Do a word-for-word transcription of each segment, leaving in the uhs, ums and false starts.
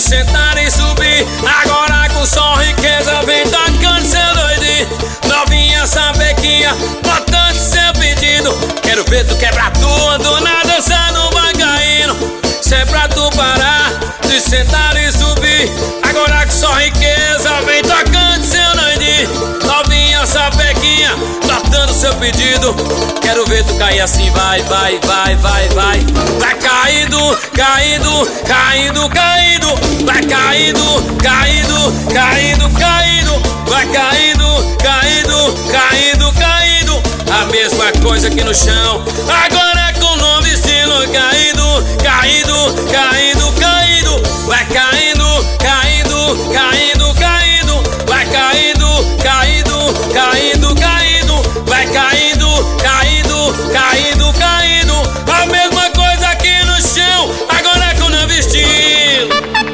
sentar e subir. Agora com som, riqueza, vem tocando seu doidinho. Novinha sapequinha, botando seu pedido. Quero ver tu quebrar tudo na dança do vai caindo. Se é pra tu parar de sentar e subir. Agora com som, riqueza, vem tocando seu doidinho. Novinha sapequinha, botando seu pedido. Quero ver tu cair assim, vai, vai, vai, vai, vai. Vai caindo, caindo, caindo, caindo. Vai caindo, caindo, caindo, caindo. Vai caindo, caindo, caindo, caindo. A mesma coisa aqui no chão, agora com novo estilo. Caindo, caindo, caindo, caindo. Vai caindo, caindo, caindo, caindo. Vai caindo, caindo, caindo, caindo. Vai caindo, caindo, caindo, caindo. A mesma coisa aqui no chão, agora com novo estilo.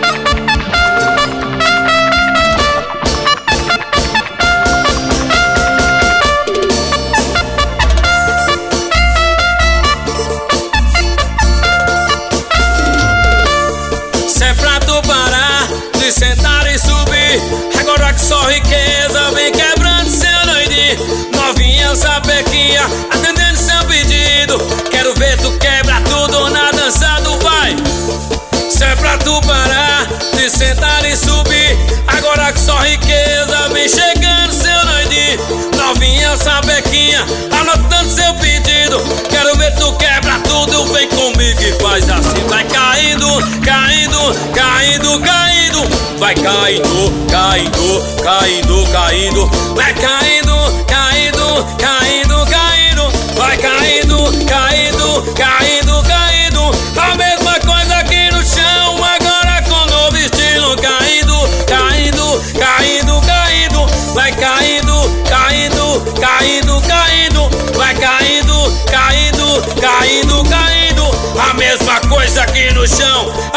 Se é pra tu parar de sentar e subir. Agora que só riqueza, vem quebrando seu doidinho. Novinha sapequinha, atendendo seu pedido. Quero ver tu quebra tudo na dança do vai. Se é pra tu parar de sentar e subir. Agora que só riqueza, vem chegando seu doidinho. Novinha sapequinha, anotando seu pedido. Quero ver tu quebra tudo, vem comigo e faz assim. Vai caindo, caindo, caindo, caindo. Vai caindo, caindo, caindo, caindo. Vai caindo, caindo, caindo, caindo. Vai caindo, caindo, caindo, caindo. A mesma coisa aqui no chão, agora com novo estilo. Caindo, caindo, caindo, caindo. Vai caindo, caindo, caindo, caindo. Vai caindo, caindo, caindo, caindo. A mesma coisa aqui no chão,